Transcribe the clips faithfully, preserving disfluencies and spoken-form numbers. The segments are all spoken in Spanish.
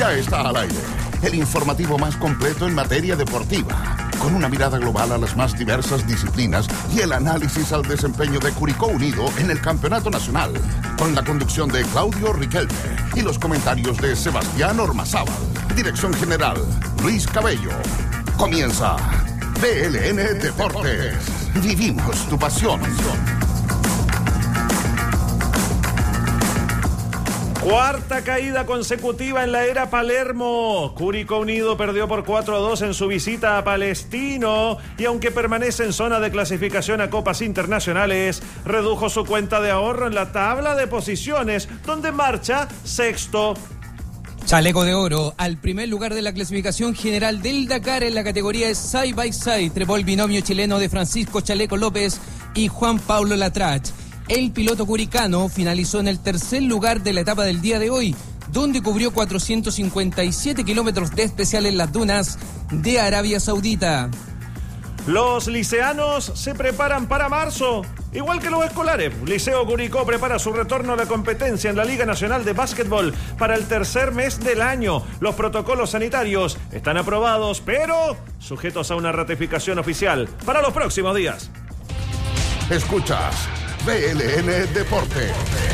ya está al aire. El informativo más completo en materia deportiva, con una mirada global a las más diversas disciplinas y el análisis al desempeño de Curicó Unido en el Campeonato Nacional, con la conducción de Claudio Riquelme y los comentarios de Sebastián Ormazábal. Dirección general, Luis Cabello. Comienza B L N Deportes. Vivimos tu pasión. Cuarta caída consecutiva en la era Palermo. Curicó Unido perdió por cuatro a dos en su visita a Palestino y aunque permanece en zona de clasificación a copas internacionales, redujo su cuenta de ahorro en la tabla de posiciones, donde marcha sexto. Chaleco de oro al primer lugar de la clasificación general del Dakar en la categoría de Side by Side. Trepó el binomio chileno de Francisco Chaleco López y Juan Pablo Latrach. El piloto curicano finalizó en el tercer lugar de la etapa del día de hoy, donde cubrió cuatrocientos cincuenta y siete kilómetros de especial en las dunas de Arabia Saudita. Los liceanos se preparan para marzo, igual que los escolares. Liceo Curicó prepara su retorno a la competencia en la Liga Nacional de Básquetbol para el tercer mes del año. Los protocolos sanitarios están aprobados, pero sujetos a una ratificación oficial para los próximos días. Escuchas B L N Deportes.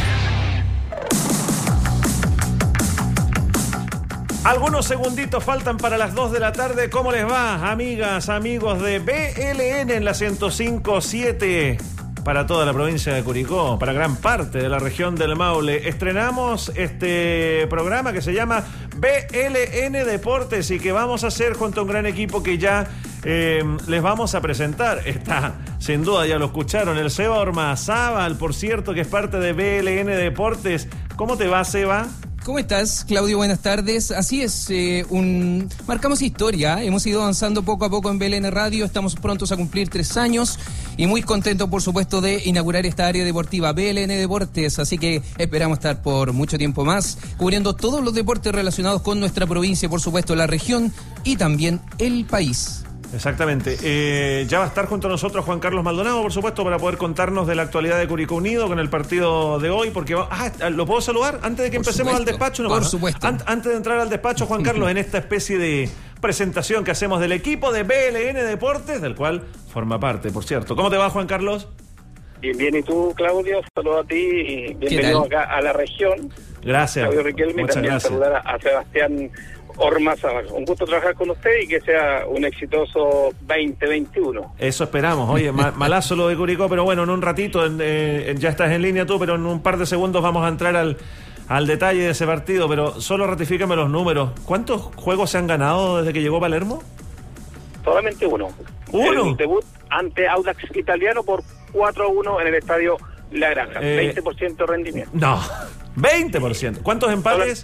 Algunos segunditos faltan para las dos de la tarde. ¿Cómo les va, amigas, amigos de B L N en la ciento cinco punto siete? Para toda la provincia de Curicó, para gran parte de la región del Maule. Estrenamos este programa que se llama B L N Deportes y que vamos a hacer junto a un gran equipo que ya eh, les vamos a presentar. Está, sin duda, ya lo escucharon, el Seba Ormazábal, por cierto, que es parte de B L N Deportes. ¿Cómo te va, Seba? ¿Cómo estás, Claudio? Buenas tardes. Así es, eh, un marcamos historia. Hemos ido avanzando poco a poco en B L N Radio. Estamos prontos a cumplir tres años y muy contentos, por supuesto, de inaugurar esta área deportiva, B L N Deportes. Así que esperamos estar por mucho tiempo más, cubriendo todos los deportes relacionados con nuestra provincia, por supuesto, la región y también el país. Exactamente. Eh, ya va a estar junto a nosotros Juan Carlos Maldonado, por supuesto, para poder contarnos de la actualidad de Curicó Unido con el partido de hoy, porque va... ah, ¿lo puedo saludar antes de que por empecemos supuesto, al despacho? No, por ¿no? supuesto. An- antes de entrar al despacho, Juan Carlos, en esta especie de presentación que hacemos del equipo de B L N Deportes, del cual forma parte, por cierto. ¿Cómo te va, Juan Carlos? Bien, bien, y tú, Claudio, saludo a ti y bienvenido acá a la región. Gracias. Claudio Riquelme, Muchas también gracias. saludar a, a Sebastián Ormazábal. Un gusto trabajar con usted y que sea un exitoso veinte veintiuno. Eso esperamos. Oye, ma- malazo lo de Curicó, pero bueno, en un ratito, en, eh, ya estás en línea tú, pero en un par de segundos vamos a entrar al, al detalle de ese partido, pero solo ratifícame los números. ¿Cuántos juegos se han ganado desde que llegó Palermo? Solamente uno. ¿Uno? El debut ante Audax Italiano por cuatro a uno en el estadio La Granja. Eh, veinte por ciento de rendimiento. No, veinte por ciento. ¿Cuántos empates?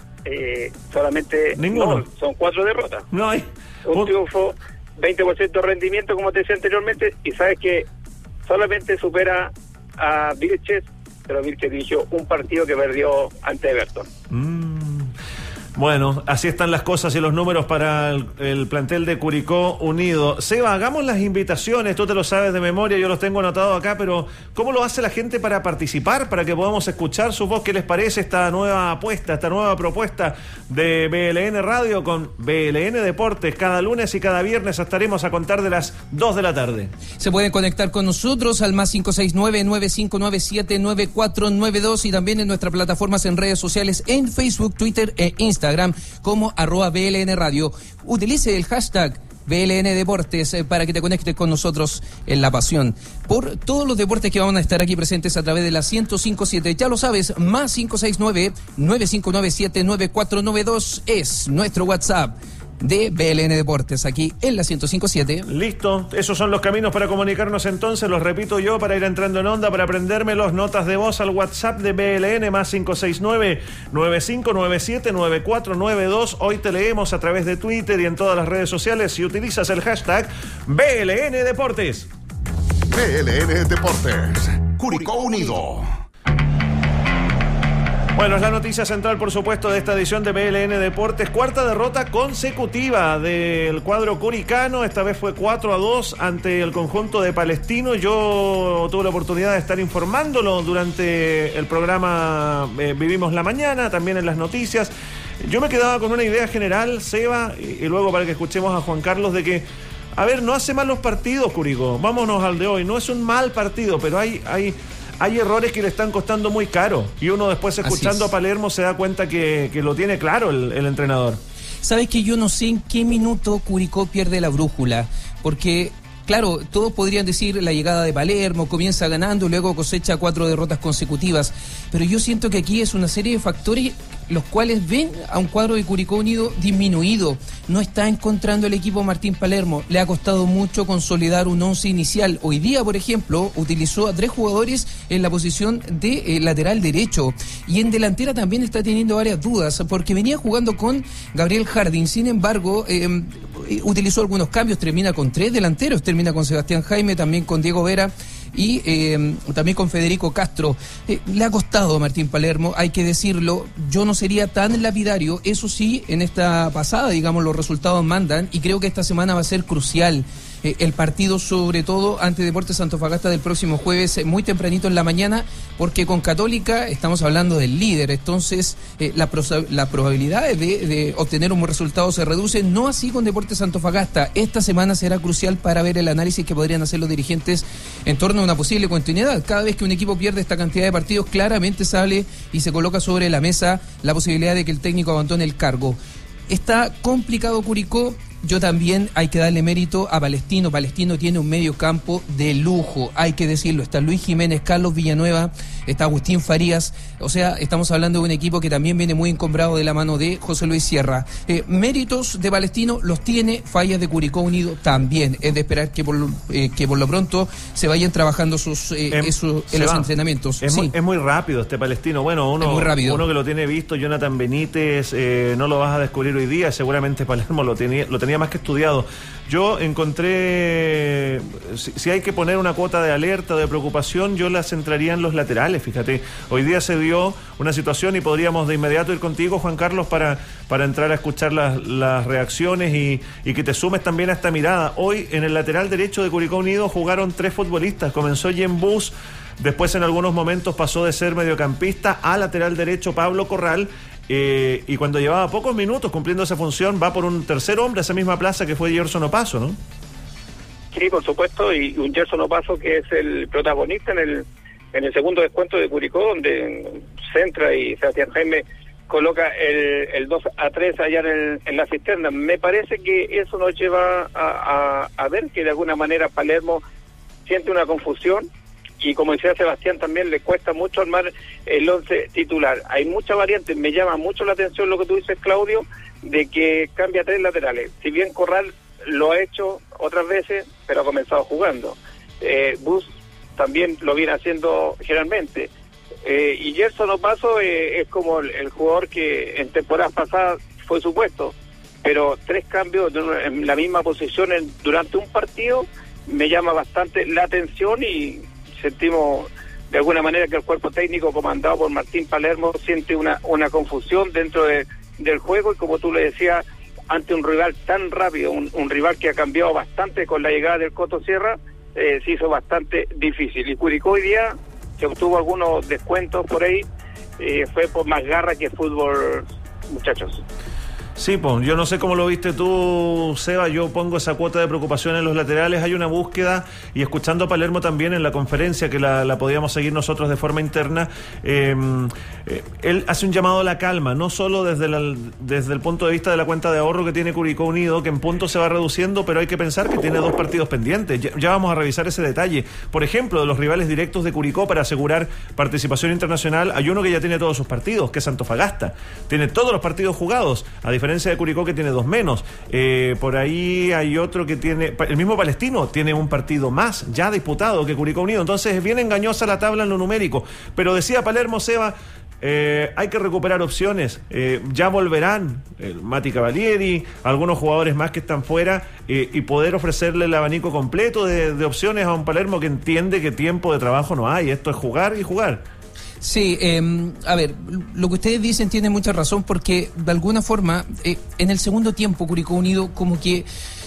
Eh, solamente Ninguno. no, son cuatro derrotas. No hay. Un Un- triunfo, veinte por ciento de rendimiento, como te decía anteriormente, y sabes que solamente supera a Vilches, pero Vilches dirigió un partido que perdió ante Everton. Mm. Bueno, así están las cosas y los números para el, el plantel de Curicó Unido. Seba, hagamos las invitaciones, tú te lo sabes de memoria, yo los tengo anotados acá, pero ¿cómo lo hace la gente para participar, para que podamos escuchar su voz? ¿Qué les parece esta nueva apuesta, esta nueva propuesta de B L N Radio con B L N Deportes? Cada lunes y cada viernes estaremos a contar de las dos de la tarde. Se pueden conectar con nosotros al más cinco seis nueve, nueve cinco nueve siete, nueve cuatro nueve dos y también en nuestras plataformas en redes sociales en Facebook, Twitter e Instagram como arroba B L N Radio. Utilice el hashtag B L N Deportes eh, para que te conectes con nosotros en la pasión por todos los deportes que van a estar aquí presentes a través de la ciento cinco punto siete. Ya lo sabes, más cinco seis nueve, nueve cinco nueve siete, nueve cuatro nueve dos es nuestro WhatsApp de B L N Deportes aquí en la ciento cinco punto siete. Listo, esos son los caminos para comunicarnos entonces, los repito yo para ir entrando en onda, para aprenderme las notas de voz al WhatsApp de B L N más cinco seis nueve, nueve cinco nueve siete, nueve cuatro nueve dos. Hoy te leemos a través de Twitter y en todas las redes sociales si utilizas el hashtag B L N Deportes. B L N Deportes. Curicó Unido. Bueno, es la noticia central, por supuesto, de esta edición de B L N Deportes. Cuarta derrota consecutiva del cuadro curicano. Esta vez fue cuatro a dos ante el conjunto de Palestino. Yo tuve la oportunidad de estar informándolo durante el programa eh, Vivimos la Mañana, también en las noticias. Yo me quedaba con una idea general, Seba, y, y luego para que escuchemos a Juan Carlos, de que, a ver, no hace mal los partidos, Curicó. Vámonos al de hoy. No es un mal partido, pero hay, hay, hay errores que le están costando muy caro. Y uno después, escuchando a Palermo, se da cuenta que, que lo tiene claro el, el entrenador. Sabes que yo no sé en qué minuto Curicó pierde la brújula, porque claro, todos podrían decir la llegada de Palermo, comienza ganando y luego cosecha cuatro derrotas consecutivas, pero yo siento que aquí es una serie de factores los cuales ven a un cuadro de Curicó Unido disminuido. No está encontrando el equipo Martín Palermo, le ha costado mucho consolidar un once inicial. Hoy día, por ejemplo, utilizó a tres jugadores en la posición de eh, lateral derecho, y en delantera también está teniendo varias dudas, porque venía jugando con Gabriel Jardín. Sin embargo, eh, utilizó algunos cambios, termina con tres delanteros, termina con Sebastián Jaime, también con Diego Vera y eh, también con Federico Castro. Eh, le ha costado a Martín Palermo, hay que decirlo. Yo no sería tan lapidario, eso sí, en esta pasada, digamos, los resultados mandan, y creo que esta semana va a ser crucial. Eh, el partido, sobre todo ante Deportes Antofagasta del próximo jueves, eh, muy tempranito en la mañana, porque con Católica estamos hablando del líder, entonces eh, la, prosa- la probabilidad de, de obtener un buen resultado se reduce, no así con Deportes Antofagasta. Esta semana será crucial para ver el análisis que podrían hacer los dirigentes en torno a una posible continuidad. Cada vez que un equipo pierde esta cantidad de partidos, claramente sale y se coloca sobre la mesa la posibilidad de que el técnico abandone el cargo. Está complicado Curicó. Yo también hay que darle mérito a Palestino. Palestino tiene un medio campo de lujo, hay que decirlo. Está Luis Jiménez, Carlos Villanueva, está Agustín Farías. O sea, estamos hablando de un equipo que también viene muy encombrado de la mano de José Luis Sierra. Eh, méritos de Palestino los tiene, fallas de Curicó Unido también. Es de esperar que por, eh, que por lo pronto se vayan trabajando sus eh, em, eso, en los va. entrenamientos. Es, sí. muy, es muy rápido este Palestino. Bueno, uno, muy rápido. uno que lo tiene visto, Jonathan Benítez, eh, no lo vas a descubrir hoy día. Seguramente Palermo lo tenía, lo tenía más que estudiado. Yo encontré, si, si hay que poner una cuota de alerta, de preocupación, yo la centraría en los laterales. Fíjate, hoy día se dio una situación y podríamos de inmediato ir contigo, Juan Carlos, para, para entrar a escuchar las, las reacciones y, y que te sumes también a esta mirada. Hoy en el lateral derecho de Curicó Unido jugaron tres futbolistas. Comenzó Jen Bus, después en algunos momentos pasó de ser mediocampista a lateral derecho Pablo Corral. Eh, y cuando llevaba pocos minutos cumpliendo esa función, va por un tercer hombre a esa misma plaza que fue Gerson Opaso, ¿no? Sí, por supuesto, y un Gerson Opaso que es el protagonista en el en el segundo descuento de Curicó, donde centra y Sebastián Jaime coloca el, el dos a tres allá en, el, en la cisterna. Me parece que eso nos lleva a, a, a ver que de alguna manera Palermo siente una confusión. Y como decía Sebastián, también le cuesta mucho armar el once titular. Hay muchas variantes. Me llama mucho la atención lo que tú dices, Claudio, de que cambia tres laterales. Si bien Corral lo ha hecho otras veces, pero ha comenzado jugando. Eh, Bus también lo viene haciendo generalmente. Eh, y Gerson Opaso eh, es como el, el jugador que en temporadas pasadas fue su puesto. Pero tres cambios de una, en la misma posición en, durante un partido me llama bastante la atención, y sentimos de alguna manera que el cuerpo técnico comandado por Martín Palermo siente una una confusión dentro de, del juego, y como tú le decías, ante un rival tan rápido, un, un rival que ha cambiado bastante con la llegada del Coto Sierra, eh, se hizo bastante difícil. Y Curicó hoy día, que obtuvo algunos descuentos por ahí, eh, fue por más garra que fútbol, muchachos. Sí, pues, yo no sé cómo lo viste tú, Seba. Yo pongo esa cuota de preocupación en los laterales. Hay una búsqueda, y escuchando a Palermo también en la conferencia, que la, la podíamos seguir nosotros de forma interna, eh, eh, él hace un llamado a la calma, no solo desde, la, desde el punto de vista de la cuenta de ahorro que tiene Curicó Unido, que en puntos se va reduciendo, pero hay que pensar que tiene dos partidos pendientes. Ya, ya vamos a revisar ese detalle. Por ejemplo, de los rivales directos de Curicó para asegurar participación internacional, hay uno que ya tiene todos sus partidos, que es Antofagasta. Tiene todos los partidos jugados, a diferencia de Curicó, que tiene dos menos. Eh, por ahí hay otro que tiene, el mismo Palestino tiene un partido más ya disputado que Curicó Unido. Entonces es bien engañosa la tabla en lo numérico. Pero decía Palermo, Seba, eh, hay que recuperar opciones. Eh, ya volverán el Mati Cavalieri, algunos jugadores más que están fuera, eh, y poder ofrecerle el abanico completo de, de opciones a un Palermo que entiende que tiempo de trabajo no hay. Esto es jugar y jugar. Sí, eh, a ver, lo que ustedes dicen tiene mucha razón, porque de alguna forma eh, en el segundo tiempo Curicó Unido como que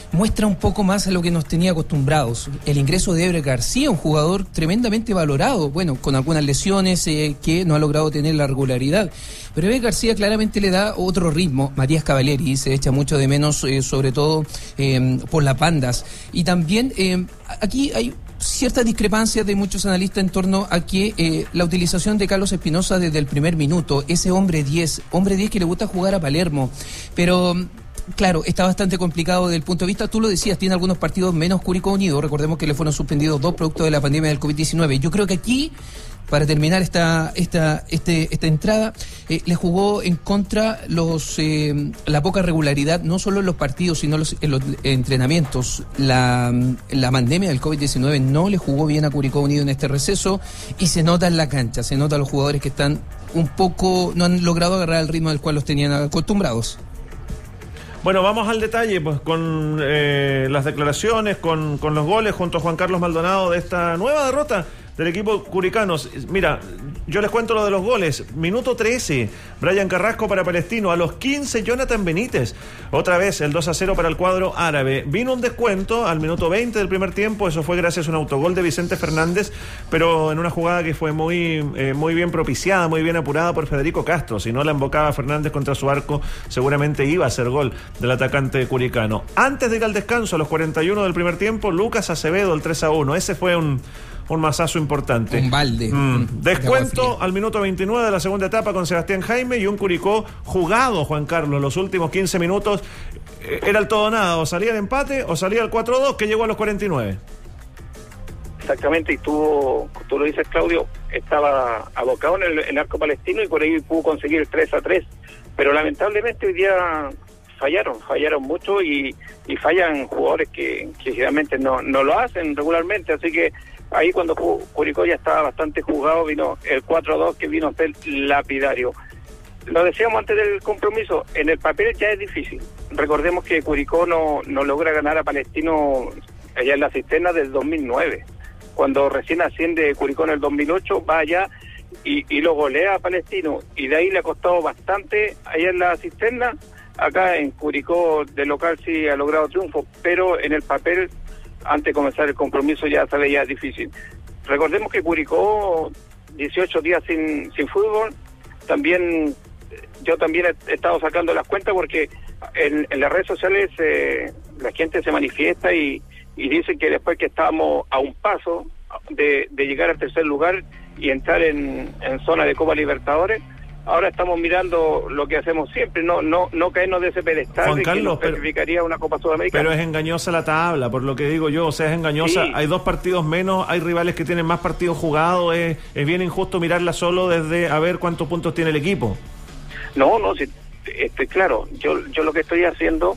muestra un poco más a lo que nos tenía acostumbrados. El ingreso de Ebre García, un jugador tremendamente valorado, bueno, con algunas lesiones eh, que no ha logrado tener la regularidad. Pero Ebre García claramente le da otro ritmo. Matías Cavaleri se echa mucho de menos, eh, sobre todo eh, por las bandas. Y también eh, aquí hay ciertas discrepancias de muchos analistas en torno a que eh, la utilización de Carlos Espinosa desde el primer minuto, ese hombre diez, hombre diez que le gusta jugar a Palermo, pero claro, está bastante complicado desde el punto de vista, tú lo decías, tiene algunos partidos menos Curicó Unido, recordemos que le fueron suspendidos dos productos de la pandemia del COVID diecinueve. Yo creo que aquí, para terminar esta esta este, esta entrada, eh, le jugó en contra los eh, la poca regularidad, no solo en los partidos, sino los, en los entrenamientos. La, la pandemia del COVID diecinueve no le jugó bien a Curicó Unido en este receso, y se nota en la cancha, se nota a los jugadores que están un poco, no han logrado agarrar el ritmo del cual los tenían acostumbrados. Bueno, vamos al detalle, pues, con eh, las declaraciones, con, con los goles, junto a Juan Carlos Maldonado, de esta nueva derrota del equipo curicano. Mira, yo les cuento lo de los goles. Minuto trece, Brian Carrasco para Palestino. A los quince, Jonathan Benítez. Otra vez el dos a cero para el cuadro árabe. Vino un descuento al minuto veinte del primer tiempo. Eso fue gracias a un autogol de Vicente Fernández, pero en una jugada que fue muy, eh, muy bien propiciada, muy bien apurada por Federico Castro. Si no la embocaba Fernández contra su arco, seguramente iba a ser gol del atacante curicano. Antes de ir al descanso, a los cuarenta y uno del primer tiempo, Lucas Acevedo, el tres a uno. Ese fue un... un masazo importante. Un balde. Mm. Descuento al minuto veintinueve de la segunda etapa con Sebastián Jaime, y un Curicó jugado, Juan Carlos, los últimos quince minutos. Era el todo nada, o salía el empate o salía el cuatro dos, que llegó a los cuarenta y nueve. Exactamente, y tú, tú lo dices, Claudio, estaba abocado en el, en el arco palestino y por ahí pudo conseguir el tres a tres, pero lamentablemente hoy día fallaron, fallaron mucho y, y fallan jugadores que, que generalmente no, no lo hacen regularmente, así que ahí cuando Curicó ya estaba bastante jugado, vino el cuatro dos, que vino a ser lapidario. Lo decíamos antes del compromiso, en el papel ya es difícil. Recordemos que Curicó no, no logra ganar a Palestino allá en la cisterna del dos mil nueve. Cuando recién asciende Curicó en el dos mil ocho, va allá y, y lo golea a Palestino. Y de ahí le ha costado bastante allá en la cisterna. Acá en Curicó de local sí ha logrado triunfo, pero en el papel, antes de comenzar el compromiso, ya se veía difícil. Recordemos que Curicó, dieciocho días sin, sin fútbol. También, yo también he estado sacando las cuentas porque en, en las redes sociales eh, la gente se manifiesta y, y dice que después que estábamos a un paso de, de llegar al tercer lugar y entrar en, en zona de Copa Libertadores, ahora estamos mirando lo que hacemos siempre, no no no caernos de ese pedestal de que nos clasificaría una Copa Sudamericana. Pero es engañosa la tabla, por lo que digo yo, o sea, es engañosa. Sí. Hay dos partidos menos, hay rivales que tienen más partidos jugados, es, es bien injusto mirarla solo desde a ver cuántos puntos tiene el equipo. No, no, sí, este, claro, yo yo lo que estoy haciendo,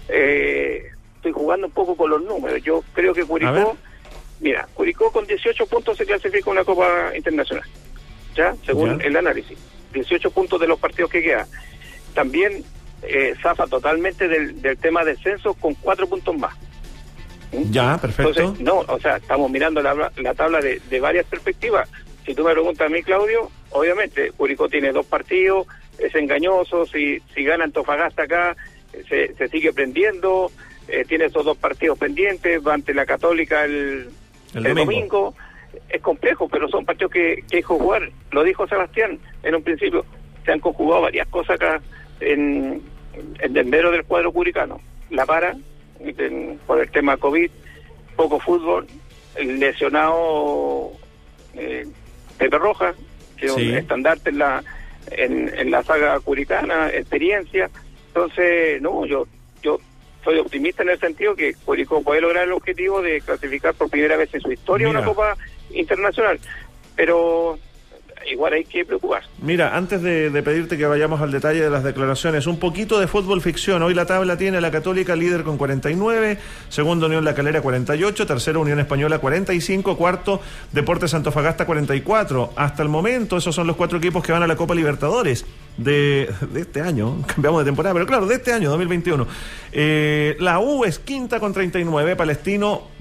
eh, estoy jugando un poco con los números. Yo creo que Curicó, mira, Curicó con dieciocho puntos se clasifica una Copa Internacional, ya, según ya. el análisis. dieciocho puntos de los partidos que quedan. También eh, zafa totalmente del, del tema de descenso con cuatro puntos más. ¿Mm? Ya, perfecto. Entonces, no, o sea, estamos mirando la, la tabla de, de varias perspectivas. Si tú me preguntas a mí, Claudio, obviamente Curicó tiene dos partidos, es engañoso, si, si gana Antofagasta acá, se, se sigue prendiendo, eh, tiene esos dos partidos pendientes, va ante la Católica el, el, el domingo. domingo. Es complejo, pero son partidos que, que hay que jugar. Lo dijo Sebastián en un principio, se han conjugado varias cosas acá en, en el mero del cuadro curicano. La para, en, por el tema COVID, poco fútbol, el lesionado eh, Pepe Rojas, que sí. es un estandarte en la, en, en la saga curicana, experiencia. Entonces, no, yo yo soy optimista en el sentido que Curicó puede lograr el objetivo de clasificar por primera vez en su historia Mira. una Copa Internacional, pero igual hay que preocuparse. Mira, antes de, de pedirte que vayamos al detalle de las declaraciones, un poquito de fútbol ficción. Hoy la tabla tiene a la Católica líder con cuarenta y nueve, segundo Unión La Calera cuarenta y ocho, tercero Unión Española cuarenta y cinco, cuarto Deportes Antofagasta cuarenta y cuatro. Hasta el momento esos son los cuatro equipos que van a la Copa Libertadores de, de este año. Cambiamos de temporada, pero claro, de este año, dos mil veintiuno. Eh, la U es quinta con treinta y nueve, Palestino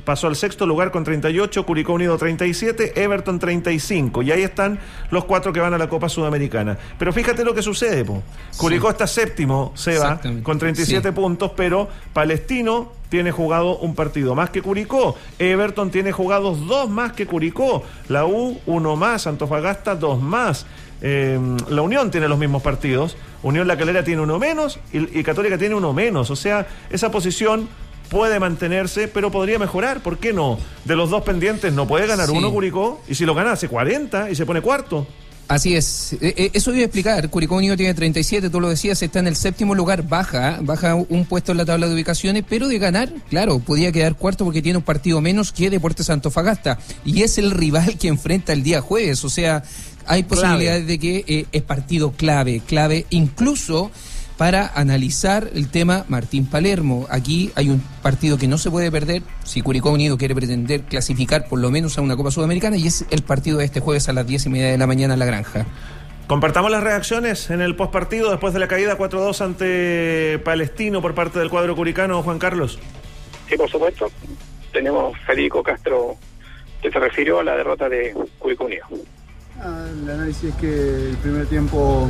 pasó al sexto lugar con treinta y ocho, Curicó Unido treinta y siete, Everton treinta y cinco. Y ahí están los cuatro que van a la Copa Sudamericana. Pero fíjate lo que sucede, po. Curicó sí. está séptimo, Seba, con treinta y siete sí. puntos, pero Palestino tiene jugado un partido más que Curicó. Everton tiene jugados dos más que Curicó. La U, uno más. Antofagasta, dos más. Eh, la Unión tiene los mismos partidos. Unión La Calera tiene uno menos y, y Católica tiene uno menos. O sea, esa posición puede mantenerse, pero podría mejorar. ¿Por qué no? De los dos pendientes no puede ganar sí. uno Curicó, y si lo gana hace cuarenta y se pone cuarto. Así es, eh, eso iba a explicar. Curicó Unido tiene treinta y siete, tú lo decías, está en el séptimo lugar, baja, baja un puesto en la tabla de ubicaciones, pero de ganar, claro, podía quedar cuarto porque tiene un partido menos que Deportes Antofagasta, y es el rival que enfrenta el día jueves, o sea, hay posibilidades clave. de que eh, es partido clave, clave, incluso para analizar el tema Martín Palermo. Aquí hay un partido que no se puede perder si Curicó Unido quiere pretender clasificar por lo menos a una Copa Sudamericana, y es el partido de este jueves a las diez y media de la mañana en La Granja. Compartamos las reacciones en el postpartido después de la caída cuatro dos ante Palestino por parte del cuadro curicano, Juan Carlos. Sí, por supuesto. Tenemos Federico Castro, que se refirió a la derrota de Curicó Unido. Ah, el análisis es que el primer tiempo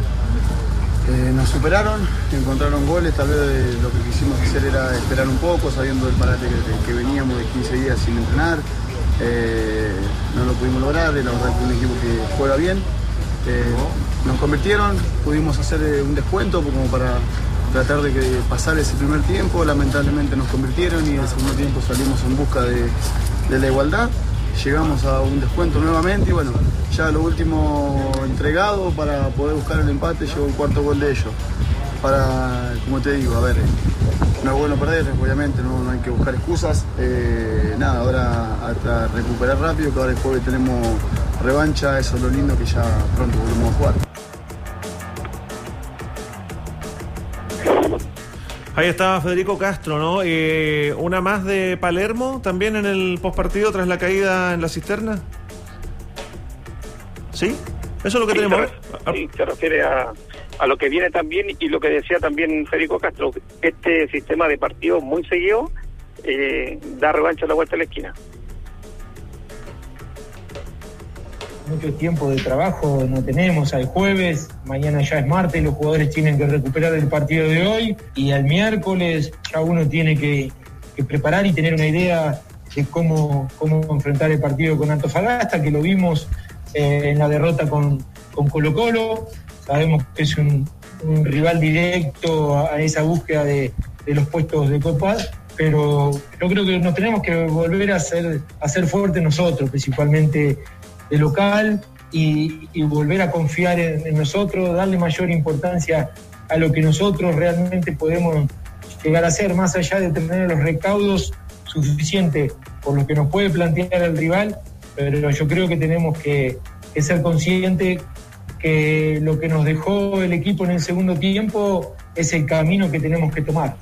Eh, nos superaron, encontraron goles, tal vez eh, lo que quisimos hacer era esperar un poco, sabiendo del parate que, que veníamos de quince días sin entrenar, eh, no lo pudimos lograr, la verdad que un equipo que juega bien, eh, nos convirtieron, pudimos hacer eh, un descuento como para tratar de que pasar ese primer tiempo, lamentablemente nos convirtieron y en el segundo tiempo salimos en busca de, de la igualdad. Llegamos a un descuento nuevamente y bueno, ya lo último entregado para poder buscar el empate, llegó el cuarto gol de ellos. Para, como te digo, a ver, no es bueno perder, obviamente, no, no hay que buscar excusas. Eh, nada, ahora hasta recuperar rápido, que ahora el jueves tenemos revancha, eso es lo lindo, que ya pronto volvemos a jugar. Ahí estaba Federico Castro, ¿no? Eh, una más de Palermo también en el postpartido tras la caída en la cisterna. ¿Sí? Eso es lo que sí, tenemos. Se, sí, se refiere a, a lo que viene también y lo que decía también Federico Castro. Este sistema de partidos muy seguido eh, da revancha a la vuelta de la esquina. Mucho tiempo de trabajo no tenemos, al jueves, mañana ya es martes, los jugadores tienen que recuperar el partido de hoy y al miércoles ya uno tiene que, que preparar y tener una idea de cómo, cómo enfrentar el partido con Antofagasta, que lo vimos eh, en la derrota con, con Colo Colo. Sabemos que es un, un rival directo a, a esa búsqueda de, de los puestos de Copa, pero yo creo que nos tenemos que volver a ser, a ser fuertes nosotros, principalmente de local, y, y volver a confiar en, en nosotros, darle mayor importancia a lo que nosotros realmente podemos llegar a hacer, más allá de tener los recaudos suficientes por lo que nos puede plantear el rival, pero yo creo que tenemos que, que ser conscientes que lo que nos dejó el equipo en el segundo tiempo es el camino que tenemos que tomar.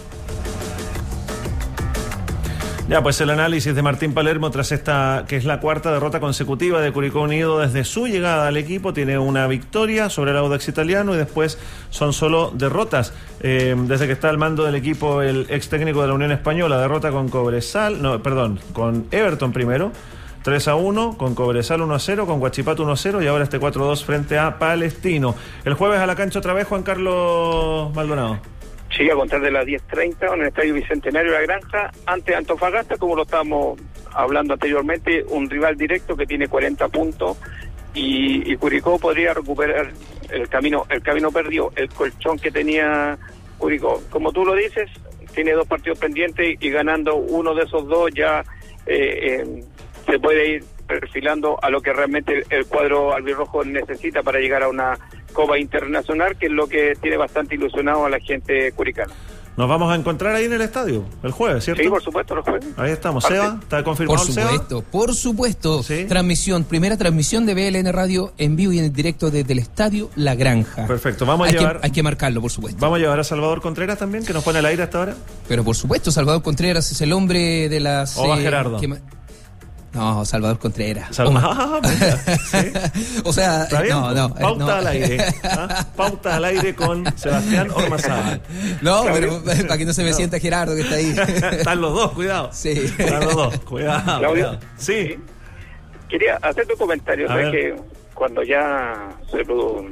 Ya, pues el análisis de Martín Palermo tras esta, que es la cuarta derrota consecutiva de Curicó Unido desde su llegada al equipo. Tiene una victoria sobre el Audax Italiano y después son solo derrotas. Eh, desde que está al mando del equipo el ex técnico de la Unión Española, derrota con Cobresal, no, perdón, con Everton primero, tres a uno, con Cobresal uno a cero, con Huachipato uno a cero y ahora este cuatro a dos frente a Palestino. El jueves a la cancha otra vez, Juan Carlos Maldonado. Sí, a contar de las diez treinta en el Estadio Bicentenario de La Granja, ante Antofagasta, como lo estábamos hablando anteriormente, un rival directo que tiene cuarenta puntos y, y Curicó podría recuperar el camino el camino perdido, el colchón que tenía Curicó. Como tú lo dices, tiene dos partidos pendientes y ganando uno de esos dos ya eh, eh, se puede ir perfilando a lo que realmente el cuadro albirrojo necesita para llegar a una Copa Internacional, que es lo que tiene bastante ilusionado a la gente curicana. Nos vamos a encontrar ahí en el estadio el jueves, ¿cierto? Sí, por supuesto, el jueves. Ahí estamos. Seba, ¿está confirmado por supuesto, el Seba? Por supuesto, ¿Sí? Transmisión, primera transmisión de B L N Radio en vivo y en directo desde el Estadio La Granja. Perfecto, vamos a hay llevar... Que, hay que marcarlo, por supuesto. ¿Vamos a llevar a Salvador Contreras también, que nos pone al aire hasta ahora? Pero por supuesto, Salvador Contreras es el hombre de las... ¿O va eh, Gerardo? Que, No, Salvador Contreras. Sal- ah, mira, ¿sí? O sea, ¿Está bien? no, no. Pauta no. al aire. ¿Ah? Pauta al aire con Sebastián Ormazábal. No, pero para que no se me no. sienta Gerardo que está ahí. Están los dos, cuidado. Sí. Están los dos, cuidado. Claudio, cuidado. Sí. Quería hacerte un comentario. ¿Sabes que cuando ya se,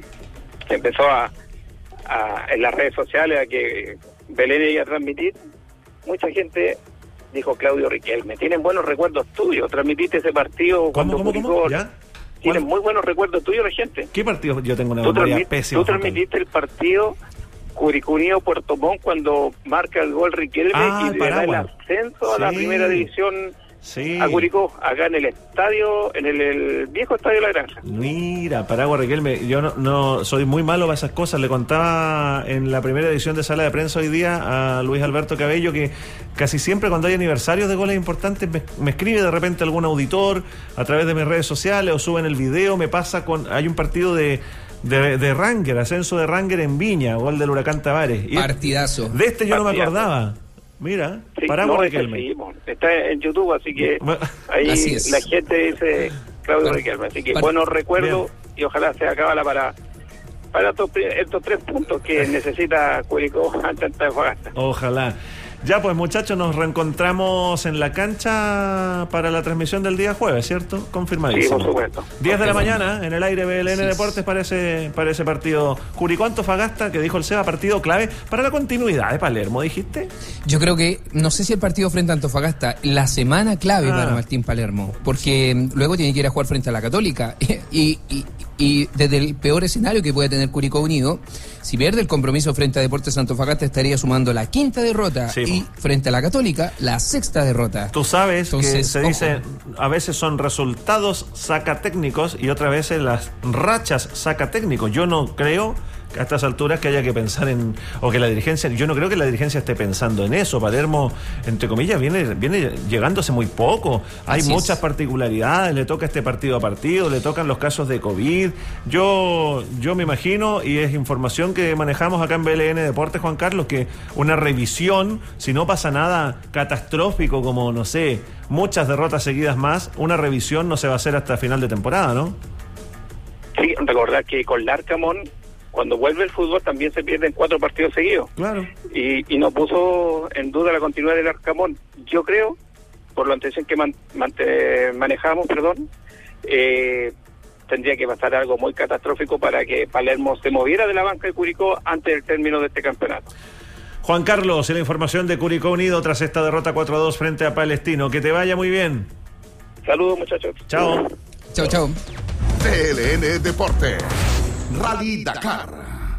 se empezó a, a en las redes sociales a que Belén iba a transmitir, mucha gente dijo: Claudio Riquelme, tienen buenos recuerdos tuyos, transmitiste ese partido cuando ¿Cómo, cómo, cómo? ¿Ya? Tienen muy buenos recuerdos tuyos la gente. ¿Qué partido? Yo tengo una tú memoria transmit, pésima. Tú transmitiste el partido Curicó Unido Puerto Montt cuando marca el gol Riquelme ah, y le da el ascenso sí. a la primera división sí. a Curicó, acá en el estadio, en el, el viejo estadio La Granja. Mira, Paragua Riquelme, yo no, no soy muy malo para esas cosas. Le contaba en la primera edición de Sala de Prensa hoy día a Luis Alberto Cabello que casi siempre cuando hay aniversarios de goles importantes me, me escribe de repente algún auditor a través de mis redes sociales o suben el video. Me pasa con, hay un partido de De, de Ranger, ascenso de Ranger en Viña, gol del Huracán Tavares. Y partidazo. De este yo Partidazo. no me acordaba. Mira, sí, Paragua no, Riquelme. Sí, está en YouTube, así que bueno, ahí es. La gente dice Claudio bueno, Riquelme. Así que buenos recuerdos y ojalá se acabara para para estos, estos tres puntos que necesita Curicó ante Antofagasta. Ojalá. Ya pues muchachos, nos reencontramos en la cancha para la transmisión del día jueves, ¿cierto? Confirmadísimo. Sí, por supuesto. diez de la mañana en el aire B L N sí, Deportes para ese, para ese partido Curicó Antofagasta, que dijo el Seba, partido clave para la continuidad de Palermo, ¿dijiste? Yo creo que, no sé si el partido frente a Antofagasta, la semana clave ah. para Martín Palermo, porque luego tiene que ir a jugar frente a la Católica y, y, y desde el peor escenario que puede tener Curicó Unido, si pierde el compromiso frente a Deportes Antofagasta estaría sumando la quinta derrota sí, y frente a la Católica la sexta derrota. Tú sabes Entonces, que se ojo. dice a veces son resultados saca técnicos y otras veces las rachas saca técnicos. Yo no creo que a estas alturas que haya que pensar en, o que la dirigencia, yo no creo que la dirigencia esté pensando en eso. Palermo, entre comillas, viene, viene llegándose muy poco. Hay Así muchas es. particularidades, le toca este partido a partido, le tocan los casos de COVID. Yo, yo me imagino, y es información que manejamos acá en B L N Deportes, Juan Carlos, que una revisión, si no pasa nada catastrófico como, no sé, muchas derrotas seguidas más, una revisión no se va a hacer hasta final de temporada, ¿no? Sí, recordar que con Larcamón, cuando vuelve el fútbol también se pierden cuatro partidos seguidos. Claro. Y, y no puso en duda la continuidad del Arcamón. Yo creo, por la atención que man, man, manejamos, perdón, eh, tendría que pasar algo muy catastrófico para que Palermo se moviera de la banca de Curicó antes del término de este campeonato. Juan Carlos, la información de Curicó Unido tras esta derrota cuatro a dos frente a Palestino. Que te vaya muy bien. Saludos, muchachos. Chao. Chao, chao. B L N Deportes. Rally Dakar.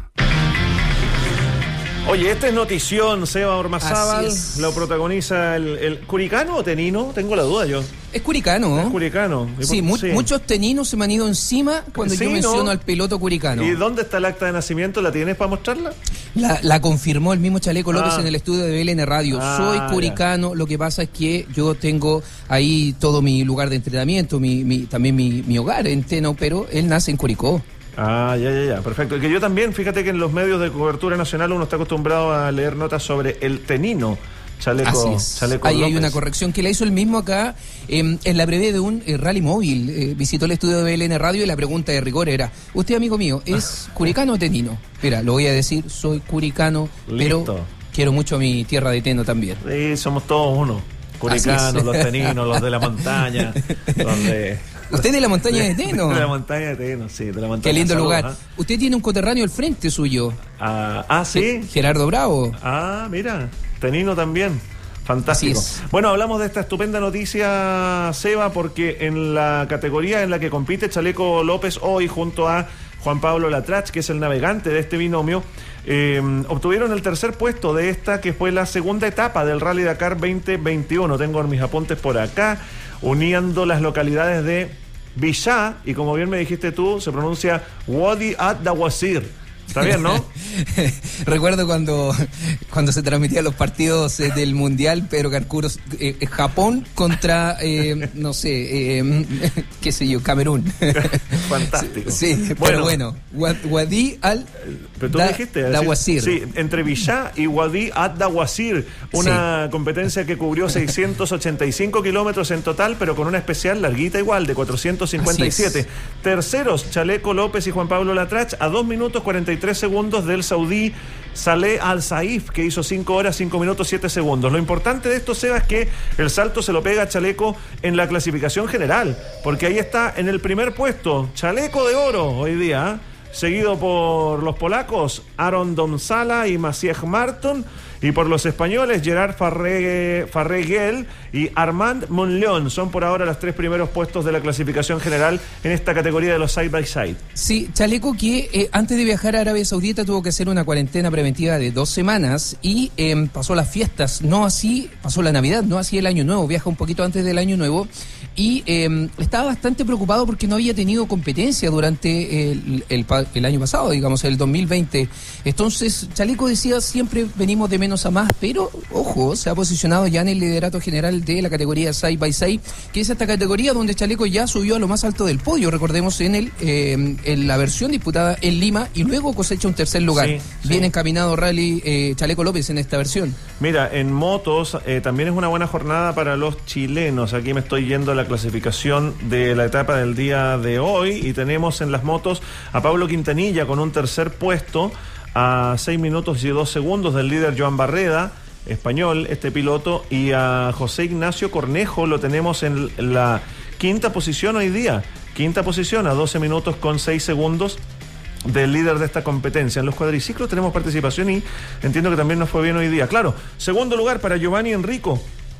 Oye, esta es notición, Seba Ormazábal, lo protagoniza el, el ¿Curicano o Tenino? Tengo la duda yo. Es Curicano. Es Curicano. Sí, mu- sí, muchos teninos se me han ido encima cuando sí, yo menciono ¿no? al piloto Curicano. ¿Y dónde está el acta de nacimiento? ¿La tienes para mostrarla? La, la confirmó el mismo Chaleco López ah. en el estudio de B L N Radio. Ah, Soy Curicano, ya. Lo que pasa es que yo tengo ahí todo mi lugar de entrenamiento, mi, mi, también mi, mi hogar en Teno, pero él nace en Curicó. Ah, ya, ya, ya, perfecto. Y que yo también, fíjate que en los medios de cobertura nacional uno está acostumbrado a leer notas sobre el Tenino. Chaleco, Chaleco Ahí López. Hay una corrección que la hizo el mismo acá eh, en la breve de un eh, rally móvil. Eh, visitó el estudio de B L N Radio y la pregunta de rigor era: usted, amigo mío, ¿es curicano o tenino? Mira, lo voy a decir, soy curicano, Listo. Pero quiero mucho a mi tierra de Teno también. Sí, somos todos uno. Curicanos, los teninos, los de la montaña, los de... ¿Usted es de la montaña de Teno? De la montaña de Teno, sí, de la montaña. Qué lindo Salud, lugar. ¿eh? Usted tiene un coterráneo al frente suyo. Ah, ah, ¿sí? Gerardo Bravo. Ah, mira, Tenino también. Fantástico. Bueno, hablamos de esta estupenda noticia, Seba, porque en la categoría en la que compite Chaleco López hoy junto a Juan Pablo Latrach, que es el navegante de este binomio, eh, obtuvieron el tercer puesto de esta, que fue la segunda etapa del Rally Dakar veinte veintiuno. Tengo mis apuntes por acá, uniendo las localidades de Villá, y como bien me dijiste tú, se pronuncia Wadi ad Dawasir. Está bien, ¿no? Recuerdo cuando, cuando se transmitían los partidos eh, del Mundial, Pedro Carcuros, eh, Japón contra, eh, no sé, eh, qué sé yo, Camerún. Fantástico. Sí, bueno, pero bueno, Wadi al pero tú da, dijiste, Dawazir. Sí, entre Villá y Wadi ad Dawazir, una sí. competencia que cubrió seiscientos ochenta y cinco kilómetros en total, pero con una especial larguita igual, de cuatrocientos cincuenta y siete. Terceros, Chaleco López y Juan Pablo Latrach, a dos minutos cuarenta y tres segundos del saudí Saleh Al-Saif, que hizo cinco horas, cinco minutos, siete segundos. Lo importante de esto, Seba, es que el salto se lo pega a Chaleco en la clasificación general, porque ahí está en el primer puesto, Chaleco de oro hoy día, ¿eh? Seguido por los polacos Aaron Domsala y Maciej Marton, y por los españoles Gerard Farre, Farreguel y Armand Monleón. Son por ahora los tres primeros puestos de la clasificación general en esta categoría de los side by side. Sí, Chaleco que eh, antes de viajar a Arabia Saudita tuvo que hacer una cuarentena preventiva de dos semanas y eh, pasó las fiestas, no así, pasó la Navidad, no así el Año Nuevo, viaja un poquito antes del Año Nuevo y eh, estaba bastante preocupado porque no había tenido competencia durante el, el, el año pasado, digamos, el dos mil veinte. Entonces, Chaleco decía, siempre venimos de menos a más, pero, ojo, se ha posicionado ya en el liderato general de la categoría side by side, que es esta categoría donde Chaleco ya subió a lo más alto del podio, recordemos, en el eh, en la versión disputada en Lima, y luego cosecha un tercer lugar. Sí, Bien sí. encaminado Rally eh, Chaleco López en esta versión. Mira, en motos eh, también es una buena jornada para los chilenos. Aquí me estoy yendo a la clasificación de la etapa del día de hoy, y tenemos en las motos a Pablo Quintanilla con un tercer puesto, a seis minutos y dos segundos del líder Joan Barreda, español, este piloto, y a José Ignacio Cornejo lo tenemos en la quinta posición hoy día, quinta posición a doce minutos con seis segundos del líder de esta competencia. En los cuadriciclos tenemos participación y entiendo que también nos fue bien hoy día. Claro, segundo lugar para Giovanni Enrico,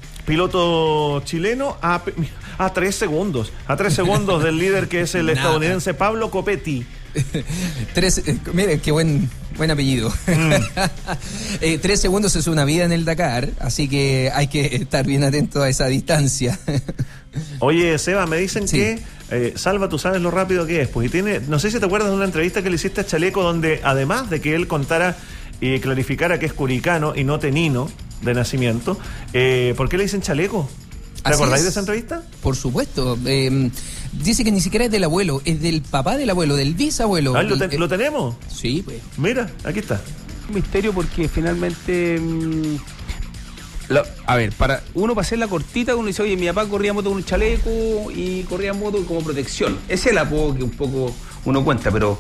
piloto chileno, a, a tres segundos, a tres segundos del líder, que es el estadounidense Pablo Copetti. Tres, eh, mire, qué buen buen apellido. Mm. eh, tres segundos es una vida en el Dakar, así que hay que estar bien atento a esa distancia. Oye, Seba, me dicen sí. que eh, Salva, tú sabes lo rápido que es, pues, y tiene, no sé si te acuerdas de una entrevista que le hiciste a Chaleco, donde además de que él contara y clarificara que es curicano y no tenino de nacimiento, eh, ¿por qué le dicen Chaleco? ¿Te Así acordáis es. de esa entrevista? Por supuesto. Eh, dice que ni siquiera es del abuelo, es del papá del abuelo, del bisabuelo. Ah, ¿lo, te, eh, ¿lo tenemos? Sí, pues. Mira, aquí está. Un misterio porque finalmente... Mmm, lo, a ver, para uno para hacer la cortita, uno dice, oye, mi papá corría moto con un chaleco y corría moto como protección. Ese es el apodo que un poco uno cuenta, pero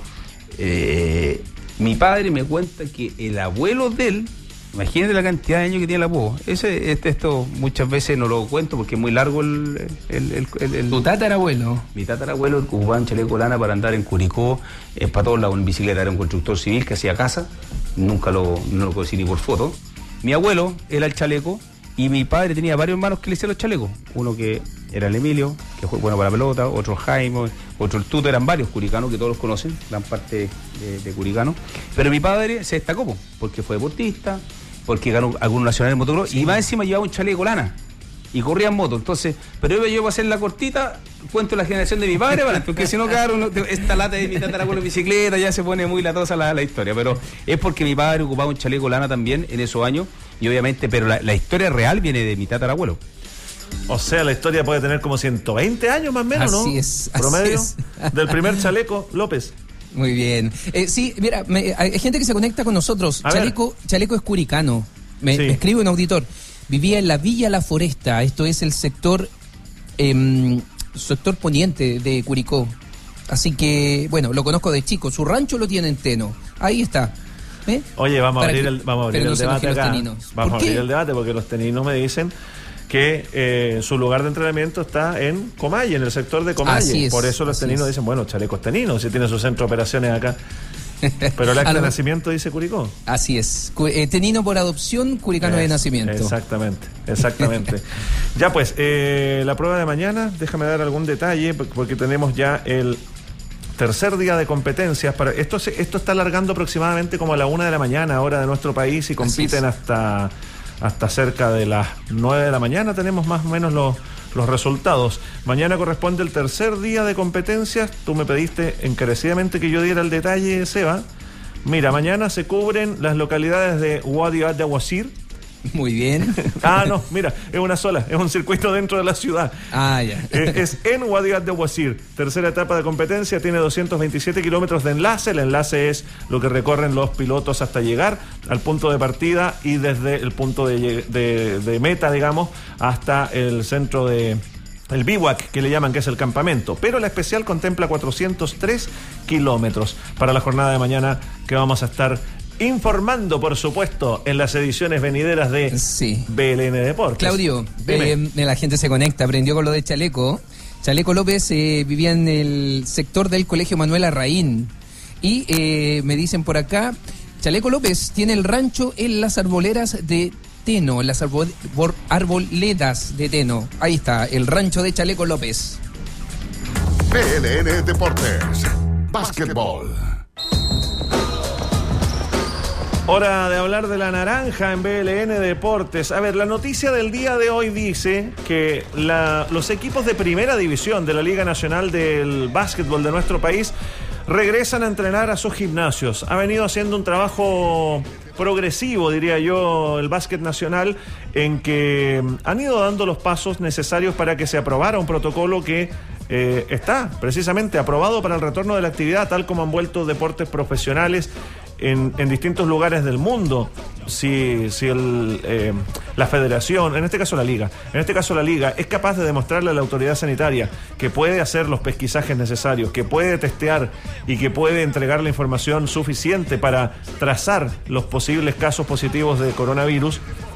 eh, mi padre me cuenta que el abuelo de él, imagínate la cantidad de años que tiene el apodo. Ese, este, esto muchas veces no lo cuento porque es muy largo el... el, el, el, el ¿Tu tatarabuelo? Mi tatarabuelo ocupaba un chaleco lana para andar en Curicó, eh, para todos lados en bicicleta. Era un constructor civil que hacía casa, nunca lo, no lo conocí ni por foto. Mi abuelo era el chaleco y mi padre tenía varios hermanos que le hacían los chalecos. Uno que era el Emilio, que fue bueno para la pelota, otro Jaime, otro el Tuto, eran varios curicanos que todos los conocen, gran parte de, de curicanos. Pero mi padre se destacó porque fue deportista, porque ganó algunos nacionales en motocross, sí. Y más encima llevaba un chaleco lana y corría en moto. Entonces, pero yo para hacer la cortita, cuento la generación de mi padre, ¿vale? Porque si no, claro, no, esta lata de mi tatarabuelo en bicicleta ya se pone muy latosa la, la historia. Pero es porque mi padre ocupaba un chaleco lana también en esos años, y obviamente, pero la, la historia real viene de mi tatarabuelo. O sea, la historia puede tener como ciento veinte años más o menos, ¿no? Así es. Promedio así es. Del primer chaleco López. Muy bien. Eh, sí, mira, me, hay gente que se conecta con nosotros. A Chaleco, Chaleco es curicano. Me, sí. me escribe un auditor. Vivía en la Villa La Foresta. Esto es el sector eh, sector poniente de Curicó. Así que, bueno, lo conozco de chico. Su rancho lo tiene en Teno. Ahí está. ¿Eh? Oye, vamos Para a abrir que, el, vamos a abrir el debate acá. Vamos a abrir el debate porque los teninos me dicen que eh, su lugar de entrenamiento está en Comalle, en el sector de Comalle. Por eso los teninos es. dicen, bueno, Chaleco es tenino, si tiene su centro de operaciones acá. Pero el acta de nacimiento dice Curicó. Así es. Eh, tenino por adopción, curicano es, de nacimiento. Exactamente, exactamente. Ya pues, eh, la prueba de mañana, déjame dar algún detalle, porque tenemos ya el tercer día de competencias. Para esto, se, esto está alargando aproximadamente como a la una de la mañana, hora de nuestro país, y compiten hasta... hasta cerca de las nueve de la mañana tenemos más o menos los, los resultados. Mañana corresponde el tercer día de competencias. Tú me pediste encarecidamente que yo diera el detalle, Seba, Mira, mañana se cubren las localidades de Wadi ad-Dawasir. Muy bien. Ah, no, mira, es una sola, es un circuito dentro de la ciudad. Ah, ya. Eh, es en Wadi ad-Dawasir. Tercera etapa de competencia, tiene doscientos veintisiete kilómetros de enlace. El enlace es lo que recorren los pilotos hasta llegar al punto de partida y desde el punto de, de, de meta, digamos, hasta el centro de... el bivouac, que le llaman, que es el campamento. Pero la especial contempla cuatrocientos tres kilómetros para la jornada de mañana, que vamos a estar informando, por supuesto, en las ediciones venideras de sí. B L N Deportes. Claudio, eh, la gente se conecta, aprendió con lo de Chaleco. Chaleco López eh, vivía en el sector del Colegio Manuel Arraín. Y eh, me dicen por acá, Chaleco López tiene el rancho en las arboleras de Teno, en las arbol- arboledas de Teno. Ahí está, el rancho de Chaleco López. B L N Deportes, básquetbol. Hora de hablar de la naranja en B L N Deportes. A ver, la noticia del día de hoy dice que la, los equipos de primera división de la Liga Nacional del Básquetbol de nuestro país regresan a entrenar a sus gimnasios. Ha venido haciendo un trabajo progresivo, diría yo, el básquet nacional, en que han ido dando los pasos necesarios para que se aprobara un protocolo que eh, está precisamente aprobado para el retorno de la actividad, tal como han vuelto deportes profesionales en, en distintos lugares del mundo. Si, si el, eh, la federación, en este caso la liga, en este caso la liga es capaz de demostrarle a la autoridad sanitaria que puede hacer los pesquisajes necesarios, que puede testear y que puede entregar la información suficiente para trazar los posibles casos positivos de coronavirus,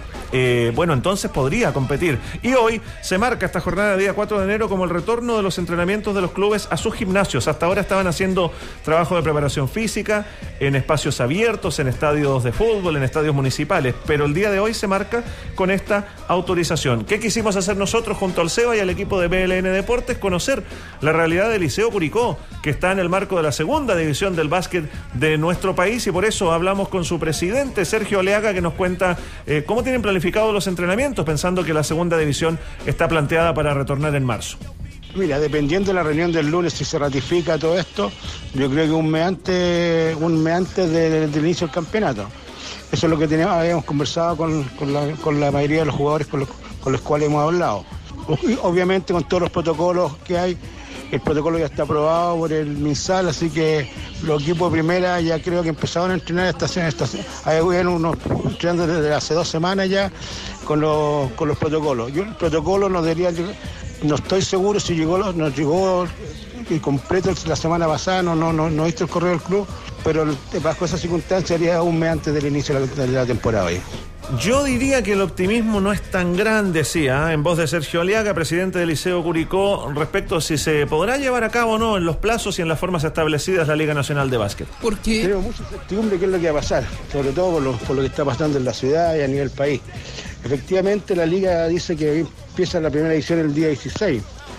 Eh, bueno, entonces podría competir. Y hoy se marca esta jornada de día cuatro de enero como el retorno de los entrenamientos de los clubes a sus gimnasios. Hasta ahora estaban haciendo trabajo de preparación física en espacios abiertos, en estadios de fútbol, en estadios municipales, pero el día de hoy se marca con esta autorización. ¿Qué quisimos hacer nosotros junto al SEBA y al equipo de B L N Deportes? Conocer la realidad del Liceo Curicó, que está en el marco de la segunda división del básquet de nuestro país, y por eso hablamos con su presidente, Sergio Oleaga, que nos cuenta eh, cómo tienen planificado los entrenamientos, pensando que la segunda división está planteada para retornar en marzo. Mira, dependiendo de la reunión del lunes, si se ratifica todo esto, yo creo que un mes antes, un mes antes del, del inicio del campeonato. Eso es lo que teníamos, habíamos conversado con, con, la, con la mayoría de los jugadores con los, con los cuales hemos hablado. Obviamente con todos los protocolos que hay, el protocolo ya está aprobado por el MinSal, así que los equipos de primera ya creo que empezaron a entrenar estación a estación. Hay unos entrenando desde hace dos semanas ya con los, con los protocolos. Yo el protocolo nos debería, no estoy seguro si llegó, nos llegó y completo la semana pasada, no, no, no, no he visto el correo del club, pero bajo esas circunstancias sería un mes antes del inicio de la, de la temporada hoy. Yo diría que el optimismo no es tan grande, sí, ¿eh? En voz de Sergio Oleaga, presidente del Liceo Curicó, respecto a si se podrá llevar a cabo o no en los plazos y en las formas establecidas la Liga Nacional de Básquet. Porque tenemos mucha incertidumbre qué es lo que va a pasar, sobre todo por lo, por lo que está pasando en la ciudad y a nivel país. Efectivamente, la Liga dice que empieza la primera edición el día dieciséis,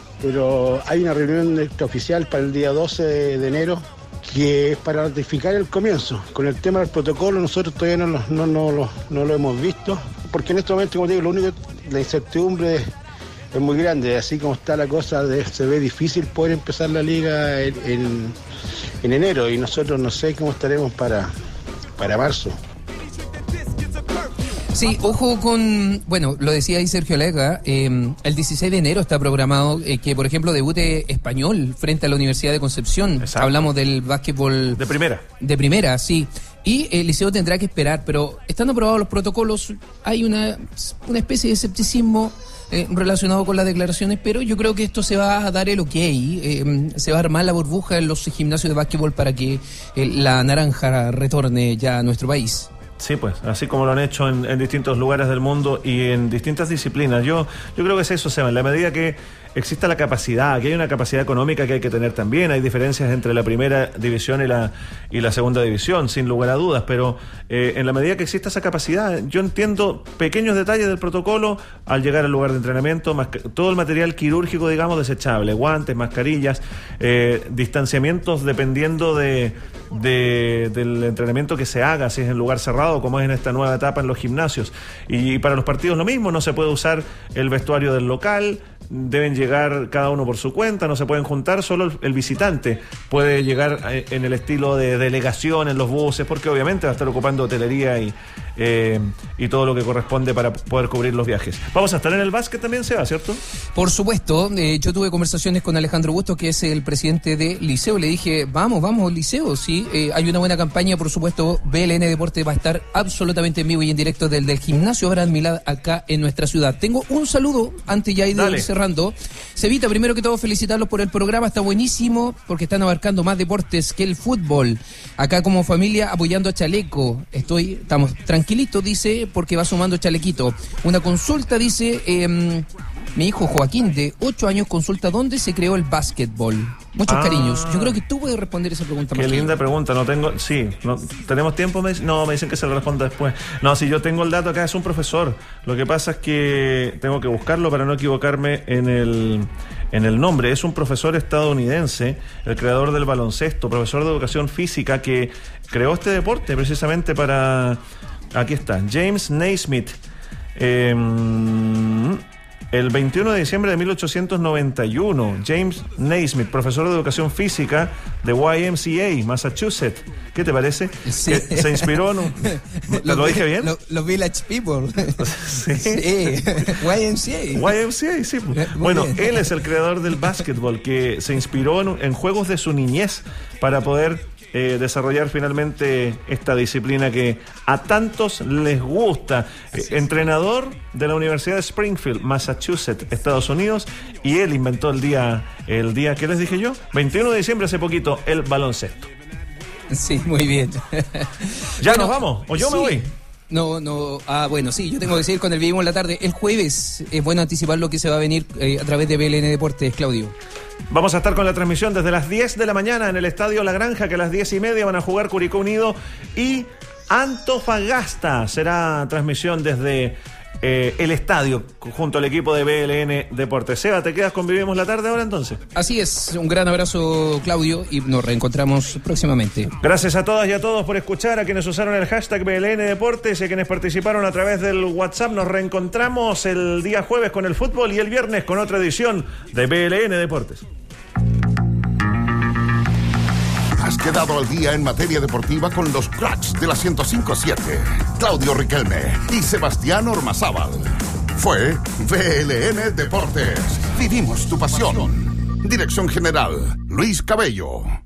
pero hay una reunión extraoficial para el día doce de enero, que es para ratificar el comienzo. Con el tema del protocolo nosotros todavía no, no, no, no, no lo hemos visto, porque en este momento, como te digo, lo único, la incertidumbre es, es muy grande, así como está la cosa, de, se ve difícil poder empezar la liga en, en, en enero, y nosotros no sé cómo estaremos para, para marzo. sí, ojo con, bueno, lo decía ahí Sergio Oleaga, eh, el dieciséis de enero está programado eh, que, por ejemplo, debute Español frente a la Universidad de Concepción. Exacto. Hablamos del básquetbol De primera. de primera, sí. Y el Liceo tendrá que esperar, pero estando aprobados los protocolos, hay una, una especie de escepticismo eh, relacionado con las declaraciones, pero yo creo que esto se va a dar el ok, eh, se va a armar la burbuja en los gimnasios de básquetbol para que eh, la naranja retorne ya a nuestro país. Sí, pues, así como lo han hecho en, en distintos lugares del mundo y en distintas disciplinas. Yo, yo creo que es eso, Seba, en la medida que exista la capacidad, que hay una capacidad económica que hay que tener también. Hay diferencias entre la primera división y la y la segunda división, sin lugar a dudas, pero eh, en la medida que exista esa capacidad, yo entiendo pequeños detalles del protocolo al llegar al lugar de entrenamiento, más, todo el material quirúrgico, digamos, desechable, guantes, mascarillas, eh, distanciamientos dependiendo de, de del entrenamiento que se haga, si es en lugar cerrado, como es en esta nueva etapa en los gimnasios. Y para los partidos lo mismo, no se puede usar el vestuario del local, deben llegar cada uno por su cuenta, no se pueden juntar, solo el, el visitante puede llegar en el estilo de delegación en los buses, porque obviamente va a estar ocupando hotelería y, eh, y todo lo que corresponde para poder cubrir los viajes. Vamos a estar en el básquet también, Seba, ¿cierto? Por supuesto, eh, yo tuve conversaciones con Alejandro Bustos, que es el presidente de Liceo, le dije, vamos, vamos, Liceo, sí, eh, hay una buena campaña, por supuesto, B L N Deportes va a estar absolutamente en vivo y en directo del, del gimnasio Abraham Milad acá en nuestra ciudad. Tengo un saludo antes ya de ir cerrando. Cevita, primero que todo felicitarlos por el programa, está buenísimo porque están abarcando más deportes que el fútbol. Acá como familia apoyando a Chaleco, estoy, estamos tranquilitos, dice, porque va sumando Chalequito. Una consulta, dice, eh, mi hijo Joaquín, de ocho años, consulta dónde se creó el básquetbol. Muchos ah, cariños. Yo creo que tú puedes responder esa pregunta. Qué linda bien. pregunta. No tengo, sí, no, ¿tenemos tiempo? Me, no, me dicen que se lo responda después. No, si yo tengo el dato acá, es un profesor. Lo que pasa es que tengo que buscarlo para no equivocarme en el, en el nombre. Es un profesor estadounidense, el creador del baloncesto, profesor de educación física, que creó este deporte precisamente para... Aquí está, James Naismith. Eh, El veintiuno de diciembre de mil ochocientos noventa y uno, James Naismith, profesor de educación física de Y M C A, Massachusetts. ¿Qué te parece? Sí. Que se inspiró en un... ¿Te lo, lo dije bien? Los lo Village People. Sí. Sí. Y M C A. Y M C A, sí. Muy bueno, bien. Él es el creador del básquetbol, que se inspiró en, en juegos de su niñez para poder... Eh, desarrollar finalmente esta disciplina que a tantos les gusta. Eh, entrenador de la Universidad de Springfield, Massachusetts, Estados Unidos, y él inventó el día, el día, ¿qué les dije yo? veintiuno de diciembre, hace poquito, el baloncesto. Sí, muy bien. ¿Ya bueno, nos vamos? ¿O yo sí. me voy? No, no, ah, bueno, sí, yo tengo que seguir con el Vivimos la Tarde. El jueves es bueno anticipar lo que se va a venir eh, a través de B L N Deportes, Claudio. Vamos a estar con la transmisión desde las diez de la mañana en el Estadio La Granja, que a las diez y media van a jugar Curicó Unido y Antofagasta. Será transmisión desde eh, el estadio junto al equipo de B L N Deportes. Seba, ¿te quedas con Vivimos la Tarde ahora entonces? Así es, un gran abrazo, Claudio, y nos reencontramos próximamente. Gracias a todas y a todos por escuchar, a quienes usaron el hashtag B L N Deportes y a quienes participaron a través del WhatsApp. Nos reencontramos el día jueves con el fútbol y el viernes con otra edición de B L N Deportes. Has quedado al día en materia deportiva con los cracks de la ciento cinco siete, Claudio Riquelme y Sebastián Ormazábal. Fue B L N Deportes. Vivimos tu pasión. Dirección General, Luis Cabello.